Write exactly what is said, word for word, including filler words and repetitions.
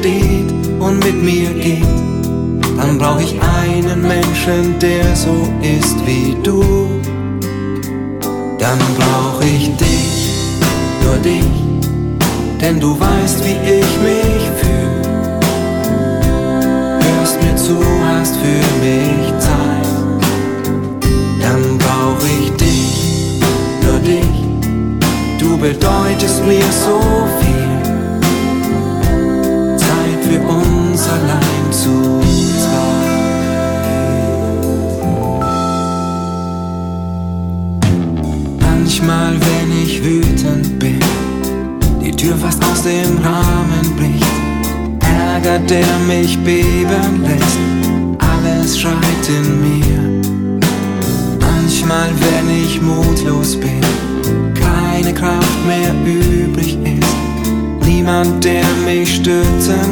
steht und mit mir geht, dann brauch ich einen Menschen, der so ist wie du. Dann brauch ich dich, nur dich, denn du weißt, wie ich mich fühl. Hörst mir zu, hast für mich Zeit. Dann brauch ich dich, nur dich, du bedeutest mir so viel. Zeit für uns allein zu zweit. Manchmal, wenn ich wütend bin, die Tür fast aus dem Rahmen bricht, Ärger, der mich beben lässt, alles schreit in mir. Manchmal, wenn ich mutlos bin, keine Kraft mehr übrig ist, niemand, der mich stützen